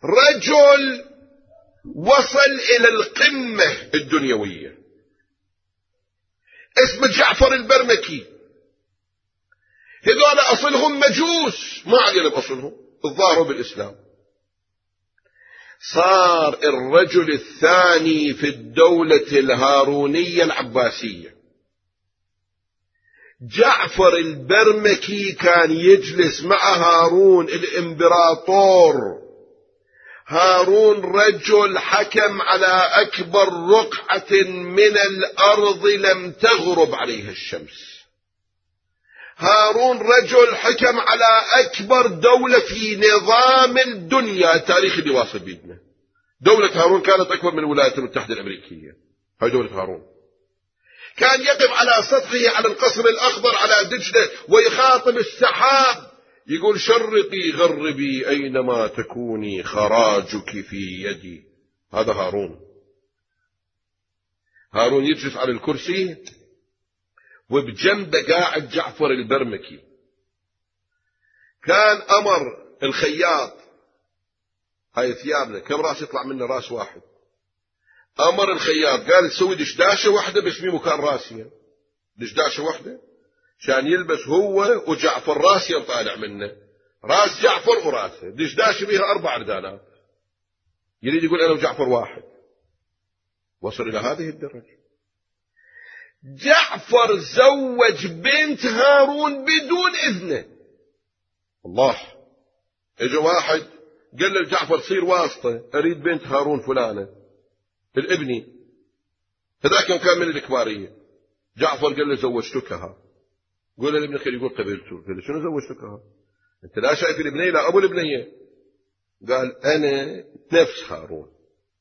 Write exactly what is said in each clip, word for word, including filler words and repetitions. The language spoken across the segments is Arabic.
رجل وصل إلى القمة الدنيوية اسمه جعفر البرمكي. هذول أصلهم مجوس، ما علينا بأصلهم، الظاهر بالإسلام. صار الرجل الثاني في الدولة الهارونية العباسية. جعفر البرمكي كان يجلس مع هارون الإمبراطور. هارون رجل حكم على أكبر رقعة من الأرض لم تغرب عليها الشمس. هارون رجل حكم على أكبر دولة في نظام الدنيا. التاريخ اللي واصل بيدنا دولة هارون كانت أكبر من الولايات المتحدة الأمريكية. هاي دولة هارون. كان يقف على سطحه على القصر الأخضر على دجلة ويخاطب السحاب يقول شرقي غربي أينما تكوني خراجك في يدي. هذا هارون. هارون يجلس على الكرسي وبجنبه قاعد جعفر البرمكي. كان أمر الخياط، هاي ثيابنا كم راس يطلع منه؟ راس واحد. أمر الخياط قال تسوي دشداشة واحدة بس مي مكان راسي، دشداشة واحدة شان يلبس هو وجعفر راسي طالع منه، راس جعفر وراسه، دشداشة بيها أربع ردانات. يريد يقول أنا وجعفر واحد. وصل إلى هذه الدرجة. جعفر زوج بنت هارون بدون إذنه. الله. اجى واحد قال لجعفر صير واسطة، أريد بنت هارون فلانة الابني، هذاك كان من الكبارية. جعفر قال له زوجتكها. قول لابن خير يقول قبلته. قال له شنو زوجتكها؟ انت لا شايف الابنية لا ابو الابنية. قال انا نفس هارون.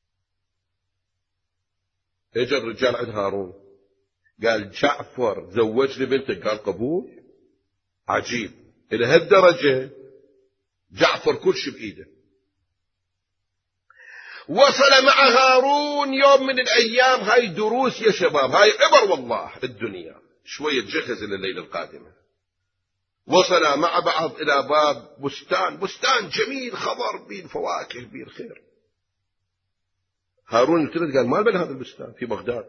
اجى الرجال عند هارون قال جعفر زوج لي بنتك. قال قبول. عجيب الى هالدرجة جعفر كل شيء بايده. وصل مع هارون يوم من الأيام، هاي دروس يا شباب، هاي عبر والله الدنيا، شوية جهز لليلة القادمة. وصل مع بعض إلى باب بستان، بستان جميل خضر بين فواكه بين خير. هارون التفت قال ما بين هذا البستان في بغداد.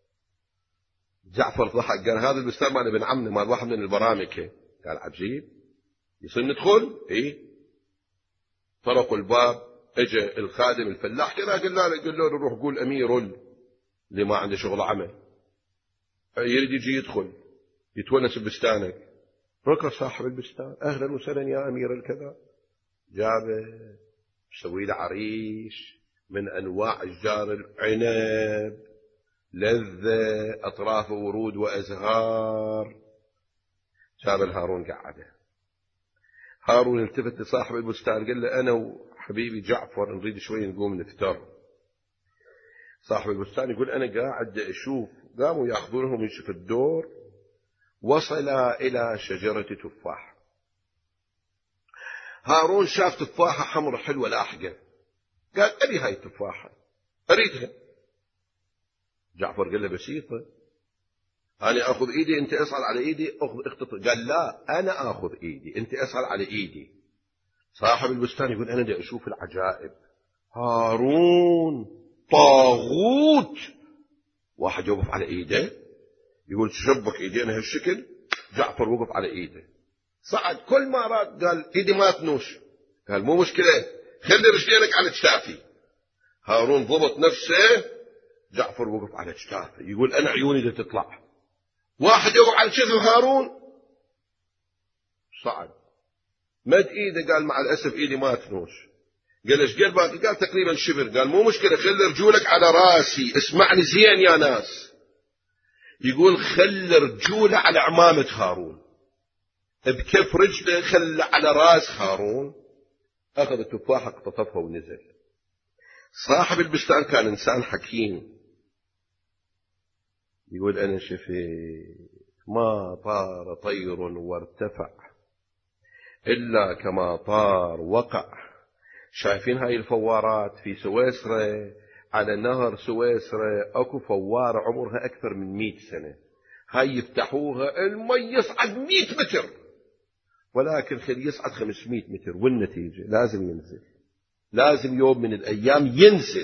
جعفر ضحك قال هذا البستان مال ابن عمنا مال واحد من البرامكة. قال عجيب يصير ندخل؟ ايه. طرقوا الباب، اجى الخادم الفلاح كذا قال له قال له روح قول امير اللي ما عنده شغل عمل يريد يجي يدخل يتونس ببستانك. ركض صاحب البستان اهلا وسهلا يا امير الكذا. جابه سوي له عريش من انواع اشجار العنب لذة اطرافه ورود وازهار. جاب هارون قعده. هارون التفت لصاحب البستان قال له انا وحبيبي جعفر نريد شوي نقوم نفطر. صاحب البستان يقول انا قاعد اشوف. قاموا ياخذونهم يمشي في الدور. وصل الى شجرة تفاح. هارون شاف تفاحة حمر حلوة لاحقة. قال ابي هاي التفاحة اريدها. جعفر قال له بسيطة، أنا أخذ إيدي أنت أسأل على إيدي اخطط. قال لا أنا أخذ إيدي أنت أسأل على إيدي. صاحب البستان يقول أنا بدي أشوف العجائب. هارون طاغوت. واحد يوقف على إيده يقول تشبك إيدي أنا هالشكل. جعفر وقف على إيده صعد كل ما راد قال إيدي ما تنوش. قال مو مشكلة خلي رجلينك على كتافي. هارون ضبط نفسه. جعفر وقف على كتافه يقول أنا عيوني بدها تطلع. واحد يقف على كتف هارون صعد مد ايده قال مع الاسف ايدي ما تنوش. قال ايش قال باقي؟ قال تقريبا شبر. قال مو مشكله خلي رجولك على راسي. اسمعني زين يا ناس. يقول خلي رجوله على عمامه هارون بكف رجله خلى على راس هارون. اخذ التفاحه اقتطفها ونزل. صاحب البستان كان انسان حكيم. يقول أنا شفيت ما طار طير وارتفع إلا كما طار وقع. شايفين هاي الفوارات في سويسرا على نهر سويسرا أكو فوارة عمرها أكثر من مئة سنة. هاي يفتحوها المي يصعد مئة متر ولكن خلي يصعد خمسمئة متر والنتيجة لازم ينزل. لازم يوم من الأيام ينزل.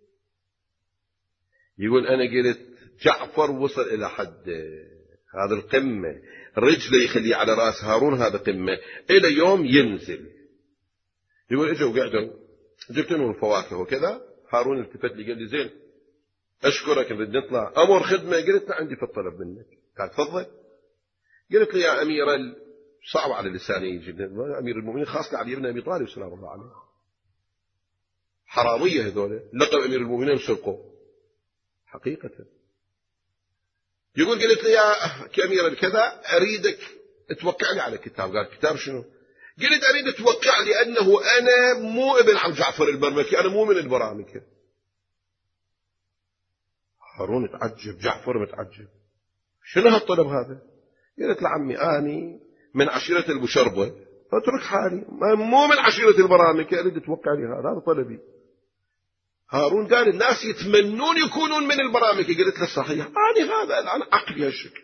يقول أنا قلت جعفر وصل إلى حد هذا القمة، رجله يخليه على رأس هارون، هذا قمة، إلى يوم ينزل. يقول إجوا وقعدوا، جبت لهم الفواكه وكذا. هارون التفت لي قال لي زين أشكرك نريد نطلع، أمر خدمة. قلت له عندي في الطلب منك. قال تفضل. قلت له يا أمير، صعب على لساني جدا، أمير المؤمنين خاصة علي بن أبي طالب سلام الله عليه، حرامية هذول، لقب أمير المؤمنين سرقوا حقيقة. يقول قلت له يا كأمير الكذا أريدك توقع لي على كتاب. قال كتاب شنو؟ قلت أريد توقع لي أنه أنا مو ابن عم جعفر البرمكي، أنا مو من البرامكة. هارون تعجب، جعفر متعجب، شنو هالطلب هذا؟ قلت لعمي أني من عشيرة البشربة، اترك حالي، مو من عشيرة البرامكة، أريد توقع لي هذا، هذا طلبي. هارون قال الناس يتمنون يكونون من البرامكة. قلت له صحيح، أنا هذا الآن عقلي هالشكل.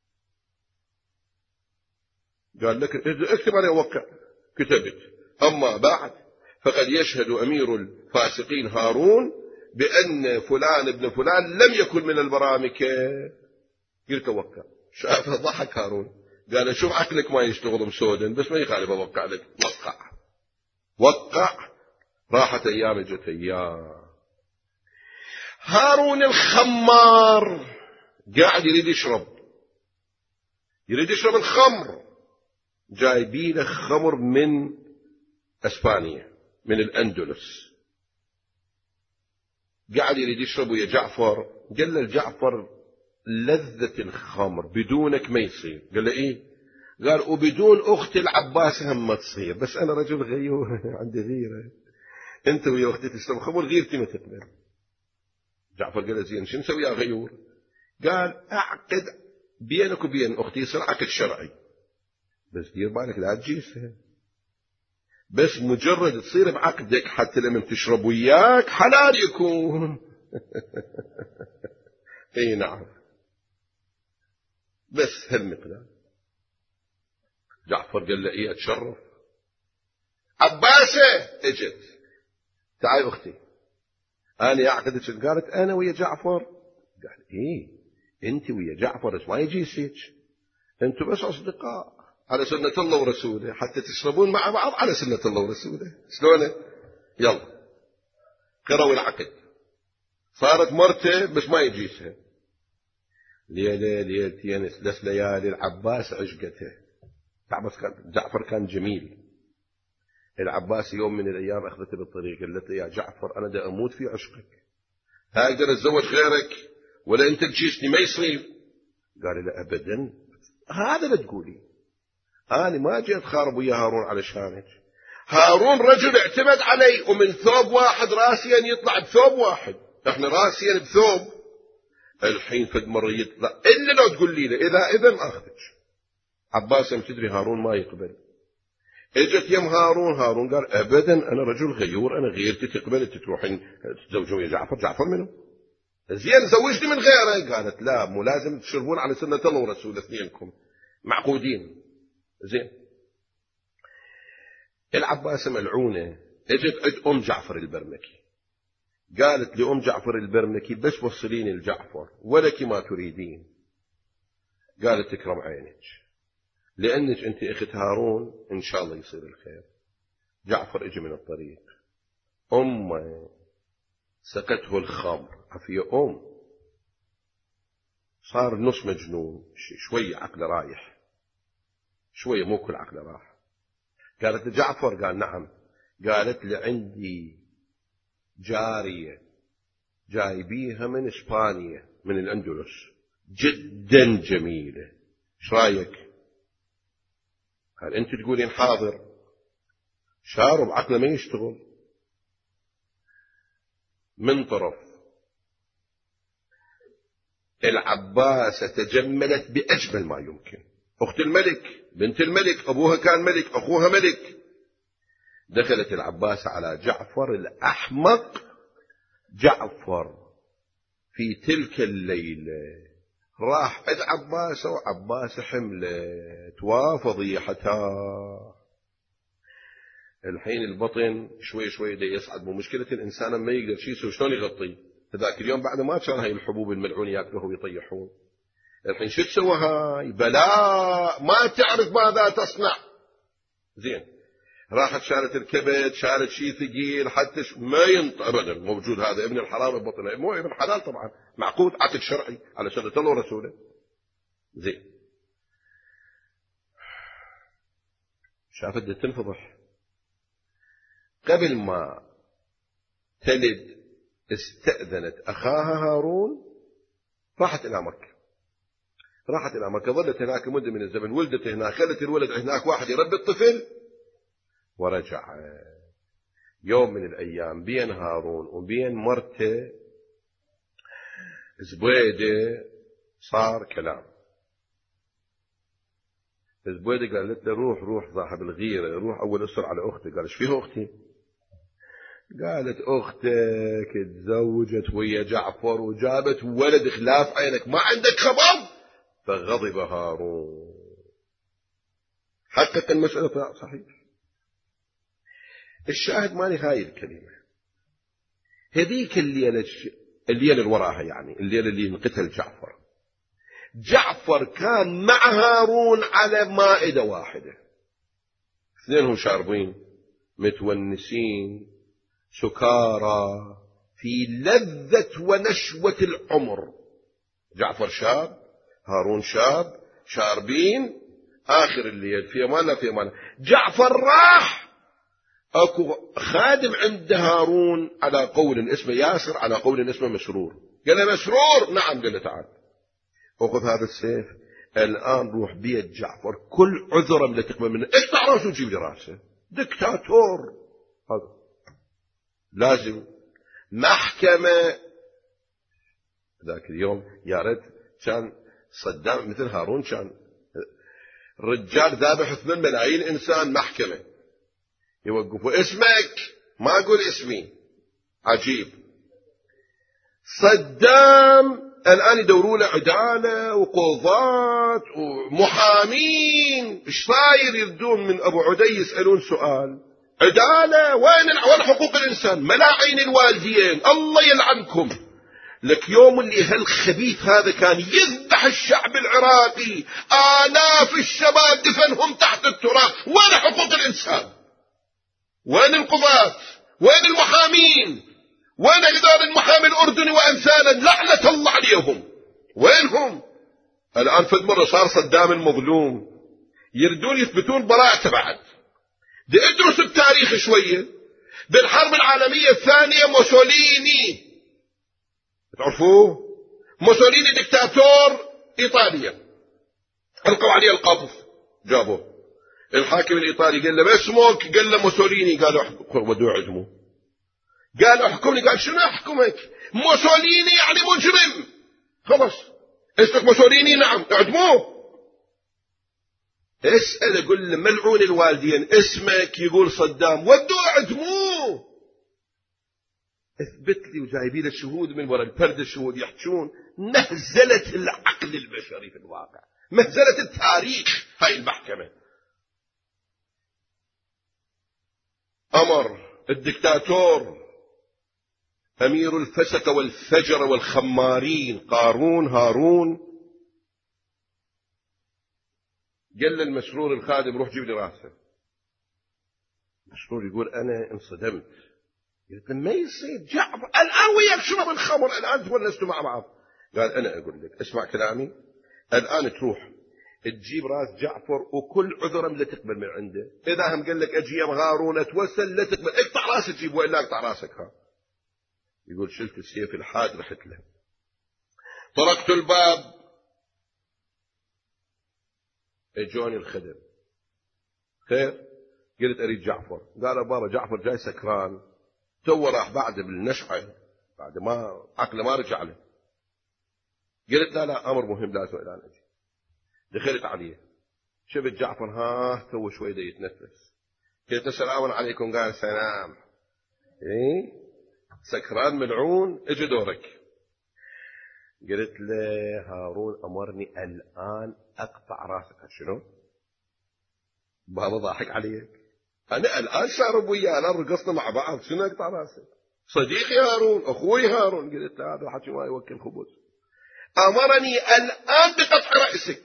قال لك اكتب عليه وقع. كتبت. أما بعد فقد يشهد أمير الفاسقين هارون بأن فلان ابن فلان لم يكن من البرامكة. قلت وقع. شاف ضحك هارون، قال شوف عقلك ما يشتغل مسودا، بس ما يخالف أوقع لك. وقع وقع. راحت أيام جت أيام. هارون الخمار قاعد يريد يشرب، يريد يشرب الخمر. جايبين خمر من أسبانيا، من الأندلس. قاعد يريد يشرب ويا جعفر. قال له جعفر لذة الخمر بدونك ما يصير. قال له إيه؟ قال وبدون أختي العباس هم ما تصير، بس أنا رجل غيور عندي غيرة، أنت ويا أختي تشرب خمر غيرتي ما تقبل. جعفر قال له زين شو نسوي يا غيور؟ قال أعقد بينك وبين أختي يصير عقد شرعي، بس دير بالك لا تجيسها، بس مجرد تصير بعقدك حتى لما تشرب وياك حلال يكون. اي نعم، بس هالمقدار. جعفر قال له ايه اتشرف. عباسة اجت، تعالي اختي انا اعقدك. قالت انا ويا جعفر. قال ايه انت ويا جعفر بس ما يجي سيج، انتوا بس اصدقاء على سنة الله ورسوله، حتى تشربون مع بعض على سنة الله ورسوله. شلونه؟ يلا قروا العقد. صارت مرته بس ما يجيسها. ليلة ليلتين ثلاث ليالي العباس عشقته. جعفر كان جميل. العباس يوم من الأيام أخذته بالطريق، قالت له يا جعفر أنا دا أموت في عشقك، هقدر أتزوج غيرك ولا أنت تجيسني ما يصير. قال لا أبدا، هذا لا تقولي، أنا ما جيت خارب ويا هارون علشانك. هارون رجل اعتمد علي، ومن ثوب واحد راسيا يطلع بثوب واحد، احنا راسيا بثوب. الحين فد مرة يطلع إلا لو تقول لي إذا إذن أخذك. عباس تدري هارون ما يقبل. اجت يم هارون، هارون قال أبدا أنا رجل غيور، أنا غيرتي تقبل أنت تروحين تزوجون يا جعفر. جعفر منه زين زوجني من غيره. قالت لا، مو لازم تشربون على سنة الله ورسوله اثنينكم معقودين. زين. العباس ملعونة اجت عند أم جعفر البرمكي، قالت لأم جعفر البرمكي بس وصليني لجعفر ولك ما تريدين. قالت تكرم عينك، لأنك أنت أخت هارون إن شاء الله يصير الخير. جعفر اجي من الطريق، أم سقته الخمر عفية، أم صار نص مجنون، شوية عقله رايح، شوية مو كل عقله راح. قالت لجعفر، قال نعم. قالت لي عندي جارية جايبيها من إسبانيا من الأندلس جدا جميلة، ايش رايك؟ قال انت تقولين حاضر. شارب عقله ما يشتغل. من طرف العباس تجملت بأجمل ما يمكن، أخت الملك، بنت الملك، أبوها كان ملك، أخوها ملك. دخلت العباس على جعفر الأحمق. جعفر في تلك الليلة راح عند عباس، وعباس حملت وفضيحتها. الحين البطن شوي شوي دا يصعد. مو مشكلة الإنسان ما يقدر شيء يسوي شلون يغطيه. هذاك اليوم بعد ما كان هاي الحبوب الملعون ياكلوها ويطيحون. الحين شو تسوى هاي؟ بلاء ما تعرف ماذا تصنع. زين راحت شالت الكبد، شالت شيء ثقيل حتى ش... ما ينطق ابدا. موجود هذا ابن الحرام ببطنه، مو ابن حلال طبعا، معقود عقد شرعي على شرع الله ورسوله. زين شافت بدها تنفضح. قبل ما تلد استأذنت أخاها هارون، راحت إلى مكة. راحت إلى مكة، ظلت هناك مدة من الزمن، ولدت هناك، خلت الولد هناك واحد يربي الطفل، ورجع. يوم من الأيام بين هارون وبين مرته زبيدة صار كلام. زبيدة قالت له روح روح صاحب الغيرة، روح أول أسر على أختي. قال ايش فيه أختي؟ قالت أختك تزوجت ويا جعفر وجابت ولد خلاف عينك، ما عندك خبر؟ فغضب هارون. حقق المسألة صحيح. الشاهد مالي هاي الكلمة. هذيك الليلة الليلة اللي وراها، يعني الليلة اللي انقتل جعفر، جعفر كان مع هارون على مائدة واحدة، اثنينهم شاربين متونسين سكارى في لذة ونشوة العمر. جعفر شاب، هارون شاب، شاربين آخر الليل في أمان في أمان. جعفر راح، أكو خادم عند هارون على قول اسمه ياسر، على قول اسمه مسرور. قال له مسرور؟ نعم. قال له تعال أخذ هذا السيف الآن، روح بيت جعفر، كل عذره لا تقبل منه، اقطع راسه وجيب لي راسه. دكتاتور هذا لازم محكمة. ذاك اليوم يا ريت كان صدام مثل هارون، كان رجال ذابح اثنين ملايين إنسان، محكمة يوقفوا اسمك، ما أقول اسمي. عجيب. صدام الآن يدوروا له عدالة وقضاة ومحامين. ايش صاير؟ يردون من أبو عدي يسألون سؤال عدالة، وين وين حقوق الإنسان؟ ملاعين الوالدين، الله يلعنكم. لك يوم اللي هالخبيث هذا كان يذبح الشعب العراقي، آلاف الشباب دفنهم تحت التراب، وين حقوق الإنسان؟ وين القضاة؟ وين المحامين؟ وين هذول المحامي الأردني وأمثالا لعنة الله عليهم؟ وينهم؟ الآن فد مرة صار صدام المظلوم، يردون يثبتون براءته. بعد دي ادرسوا التاريخ شوية. بالحرب العالمية الثانية موسوليني، تعرفوه؟ موسوليني دكتاتور إيطاليا، ألقوا عليه القبض، جابوه الحاكم الإيطالي قال له ما اسمك؟ قال له موسوليني. قالوا ودوه عدموه. قال احكمني. قال شنو احكمك؟ موسوليني يعني مجرم. خلاص اسمك موسوليني؟ نعم. اعدموه. اسأل اقول له ملعون الوالدين اسمك؟ يقول صدام. ودوه اعدموه. اثبت لي. وجايبين الشهود من وراء البرد، الشهود يحجون. مهزلة العقل البشري في الواقع، مهزلة التاريخ هاي المحكمة. أمر الدكتاتور أمير الفسق والفجر والخمارين قارون هارون، قال للمسرور الخادم روح جيب لي راسه. المسرور يقول أنا انصدمت، قلت ما يصير جعفر الآن وياك شرب الخمر، الآن تونستوا مع بعض. قال أنا أقول لك اسمع كلامي، الآن تروح تجيب راس جعفر وكل عذر لا تقبل من عنده. إذا هم قال لك أجي يا هارون أتوسل لا تقبل، اقطع راسك تجيب، وإلا اقطع راسك. ها يقول شلت السيف الحاد رحت له، طرقت الباب، اجوني الخدم. خير؟ قلت اريد جعفر. قال بابا جعفر جاي سكران، تو راح بعد بالنشعة، بعد ما عقله ما رجع له. قلت لا لا امر مهم لازم الان اجي. دخلت عليه شفت جعفر ها تو شوي دا يتنفس. قلت السلام عليكم. قال سلام. ايه سكران ملعون، اجي دورك. قلت له هارون امرني الان اقطع راسك. شنو؟ بابا ضاحك عليك، أنا الآن شارب ويانا رقصنا مع بعض، شنو أقطع راسي؟ صديقي هارون، أخوي هارون. قلت له هذا الحكي ما يوكل خبز. أمرني الآن بقطع رأسك.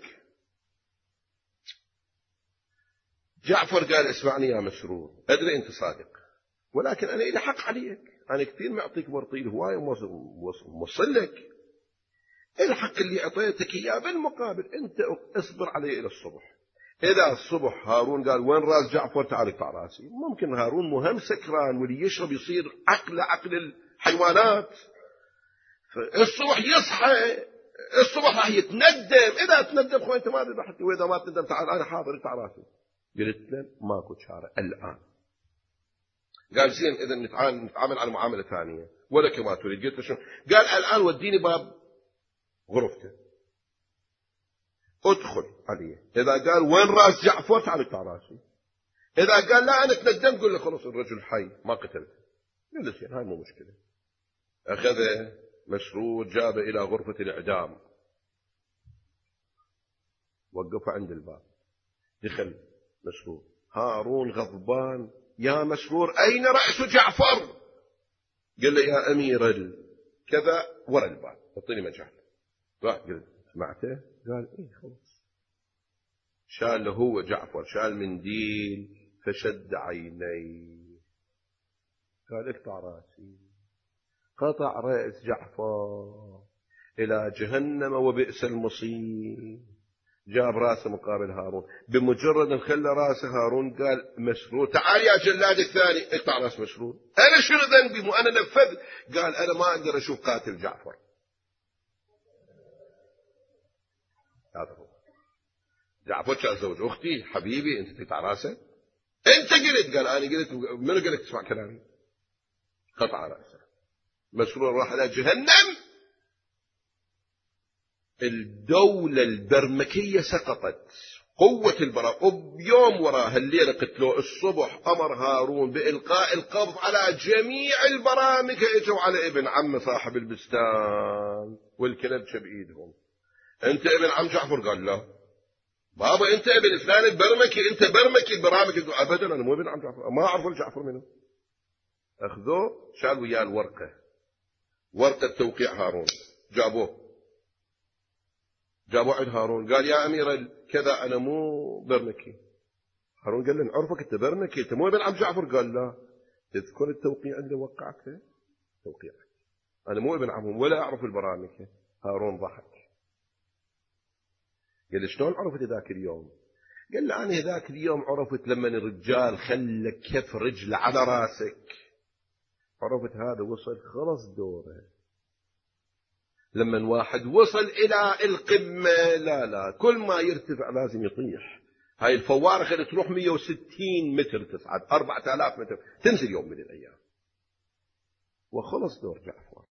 جعفر قال اسمعني يا مسرور، أدري أنت صادق، ولكن أنا إلي حق عليك، أنا كثير معطيك برطيل هواية وموصل لك الحق اللي أعطيتك إياه، بالمقابل أنت اصبر علي إلى الصبح. إذا الصبح هارون قال وين راس جعفر، تعال اقطع راسي. ممكن هارون مهم سكران واللي يشرب يصير عقل عقل الحيوانات، فالصبح يصحى الصبح راح يتندم. إذا تندم خوي أنت ما أدري حتى، وإذا ما تندم تعال أنا حاضر اقطع راسي. قلت له ماكو شارع الآن. قال زين إذا نتعامل نتعامل على معاملة ثانية ولا كما تريد. قلت له شو؟ قال الآن وديني باب غرفته ادخل عليه. إذا قال وين راس جعفر، تعال اقطع راسي. إذا قال لا أنا تندمت، قل له خلص الرجل حي ما قتلته. قال له زين هاي مو مشكلة. أخذه مسرور جابه إلى غرفة الإعدام، وقفه عند الباب. دخل مسرور، هارون غضبان، يا مسرور أين رأس جعفر؟ قال له يا أمير كذا ورا الباب، اعطيني مجال. قلت سمعته؟ قال إيه خلاص. شال له هو جعفر، شال منديل فشد عينيه، قال اقطع راسي. قطع رأس جعفر إلى جهنم وبئس المصير. جاب راسه مقابل هارون، بمجرد ان خلى راسه هارون قال مسرور تعال يا جلاد الثاني اقطع راس مسرور. انا شنو ذنبي؟ مو انا نفذ؟ قال انا ما اقدر اشوف قاتل جعفر. هذا هو جعفر، كان زوج اختي حبيبي، انت تقطع راسه؟ انت قلت. قال انا قلت. من قال لك تسمع كلامي؟ قطع راسه. مسرور راح الى جهنم. الدولة البرمكية سقطت، قوة البراء، وبيوم وراء الليلة قتلوا. الصبح أمر هارون بإلقاء القبض على جميع البرامكة، اجوا على ابن عم صاحب البستان والكلبشة بإيدهم. أنت ابن عم جعفر؟ قال لا بابا أنت ابن فلان البرمكي، أنت برمكي البرامكة. أبدا أنا مو ابن عم جعفر، ما أعرف الجعفر منه. أخذوه شال وياه الورقة، ورقة توقيع هارون، جابوه جابوا عند هارون. قال يا أمير كذا أنا مو برمكي. هارون قال له نعرفك أنت برمكي، أنت مو ابن عم جعفر؟ قال لا. تذكر التوقيع اللي وقعته؟ توقيعك أنا مو ابن عمهم ولا أعرف البرامكة. هارون ضحك، قال له شلون عرفت ذاك اليوم؟ قال له أنا ذاك اليوم عرفت لما الرجال خلى كف رجله على راسك، عرفت هذا وصل خلص دوره. لما واحد وصل إلى القمة لا لا كل ما يرتفع لازم يطيح. هاي الفوارق اللي تروح مئة وستين متر تصعد أربعة آلاف متر، تنزل يوم من الأيام. وخلص دور جعفر.